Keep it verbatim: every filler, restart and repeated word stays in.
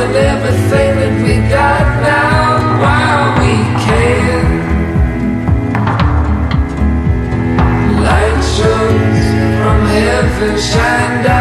with everything that we got now while we can. Light shows from heaven shine down.